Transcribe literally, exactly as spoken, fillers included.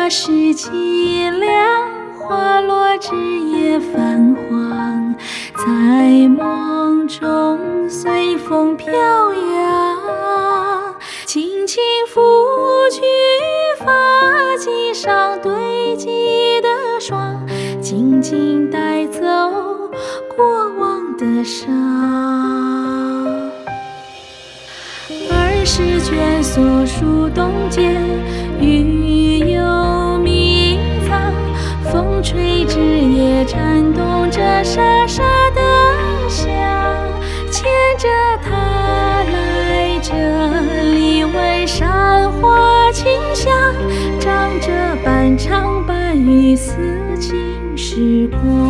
那时凄凉，花落枝叶泛黄，在梦中随风飘扬。轻轻拂去发髻上堆积的霜，静静带走过往的伤。儿时卷所书冻结，雨又迷藏，风吹枝叶颤动着沙沙的响，牵着它来这里闻山花清香，唱着半唱半语思情时光。